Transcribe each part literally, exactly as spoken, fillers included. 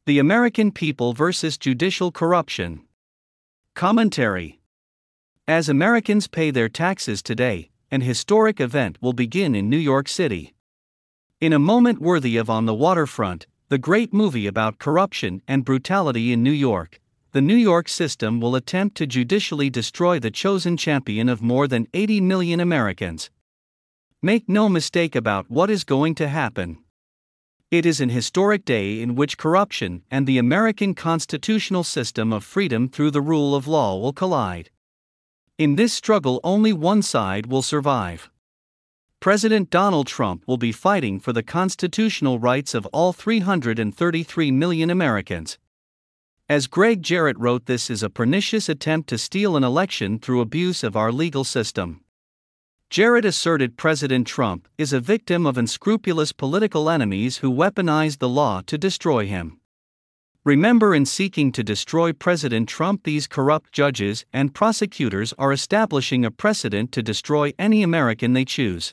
The American People versus Judicial Corruption. Commentary. As Americans pay their taxes today, an historic event will begin in New York City. In a moment worthy of On the Waterfront, the great movie about corruption and brutality in New York, the New York system will attempt to judicially destroy the chosen champion of more than eighty million Americans. Make no mistake about what is going to happen. It is an historic day in which corruption and the American constitutional system of freedom through the rule of law will collide. In this struggle, only one side will survive. President Donald Trump will be fighting for the constitutional rights of all three hundred thirty-three million Americans. As Greg Jarrett wrote, this is a pernicious attempt to steal an election through abuse of our legal system. Jarrett asserted President Trump is a victim of unscrupulous political enemies who weaponize the law to destroy him. Remember, in seeking to destroy President Trump, these corrupt judges and prosecutors are establishing a precedent to destroy any American they choose.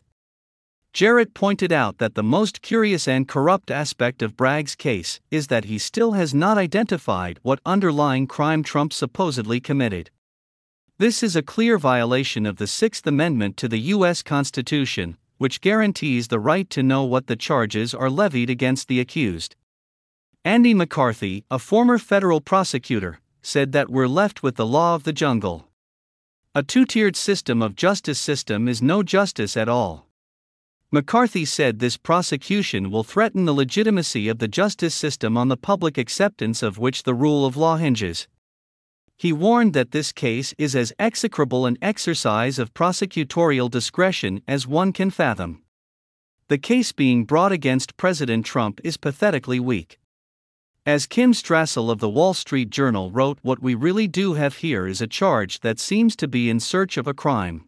Jarrett pointed out that the most curious and corrupt aspect of Bragg's case is that he still has not identified what underlying crime Trump supposedly committed. This is a clear violation of the Sixth Amendment to the U S Constitution, which guarantees the right to know what the charges are levied against the accused. Andy McCarthy, a former federal prosecutor, said that we're left with the law of the jungle. A two-tiered system of justice system is no justice at all. McCarthy said this prosecution will threaten the legitimacy of the justice system on the public acceptance of which the rule of law hinges. He warned that this case is as execrable an exercise of prosecutorial discretion as one can fathom. The case being brought against President Trump is pathetically weak. As Kim Strassel of the Wall Street Journal wrote, what we really do have here is a charge that seems to be in search of a crime.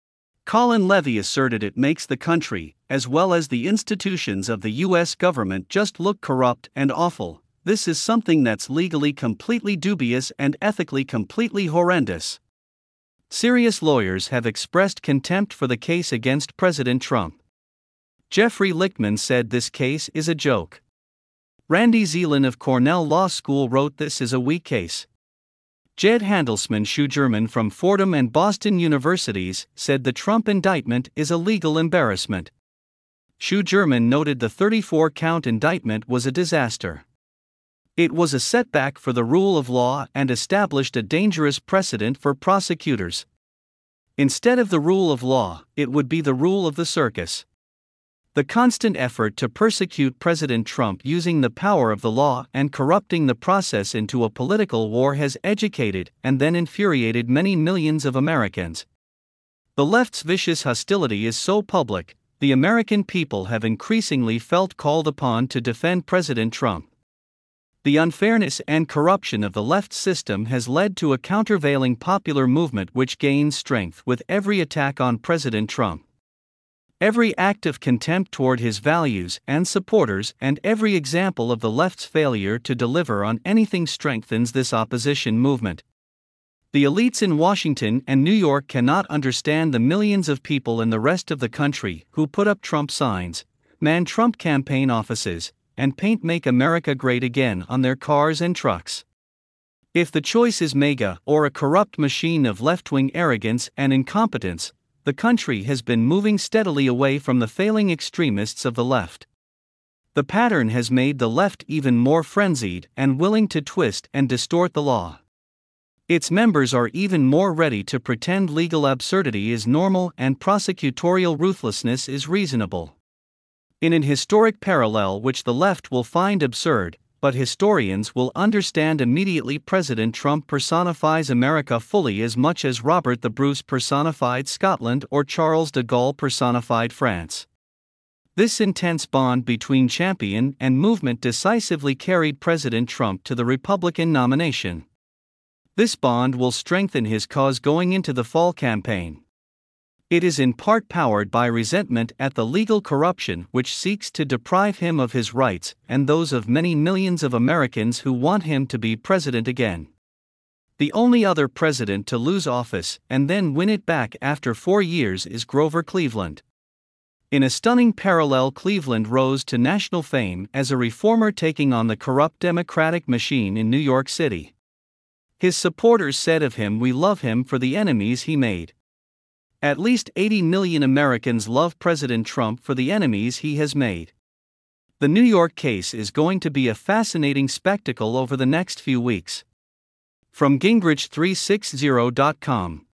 Colin Levy asserted it makes the country, as well as the institutions of the U S government, just look corrupt and awful. This is something that's legally completely dubious and ethically completely horrendous. Serious lawyers have expressed contempt for the case against President Trump. Jeffrey Lichtman said this case is a joke. Randy Zeland of Cornell Law School wrote this is a weak case. Jed Handelsman Schugerman from Fordham and Boston Universities said the Trump indictment is a legal embarrassment. Schugerman noted the thirty-four count indictment was a disaster. It was a setback for the rule of law and established a dangerous precedent for prosecutors. Instead of the rule of law, it would be the rule of the circus. The constant effort to persecute President Trump using the power of the law and corrupting the process into a political war has educated and then infuriated many millions of Americans. The left's vicious hostility is so public, the American people have increasingly felt called upon to defend President Trump. The unfairness and corruption of the left system has led to a countervailing popular movement which gains strength with every attack on President Trump. Every act of contempt toward his values and supporters and every example of the left's failure to deliver on anything strengthens this opposition movement. The elites in Washington and New York cannot understand the millions of people in the rest of the country who put up Trump signs, man Trump campaign offices, and paint "Make America Great Again" on their cars and trucks. If the choice is MAGA or a corrupt machine of left-wing arrogance and incompetence, the country has been moving steadily away from the failing extremists of the left. The pattern has made the left even more frenzied and willing to twist and distort the law. Its members are even more ready to pretend legal absurdity is normal and prosecutorial ruthlessness is reasonable. In an historic parallel which the left will find absurd, but historians will understand immediately, President Trump personifies America fully as much as Robert the Bruce personified Scotland or Charles de Gaulle personified France. This intense bond between champion and movement decisively carried President Trump to the Republican nomination. This bond will strengthen his cause going into the fall campaign. It is in part powered by resentment at the legal corruption which seeks to deprive him of his rights and those of many millions of Americans who want him to be president again. The only other president to lose office and then win it back after four years is Grover Cleveland. In a stunning parallel, Cleveland rose to national fame as a reformer taking on the corrupt Democratic machine in New York City. His supporters said of him, "We love him for the enemies he made." At least eighty million Americans love President Trump for the enemies he has made. The New York case is going to be a fascinating spectacle over the next few weeks. From Gingrich three sixty dot com.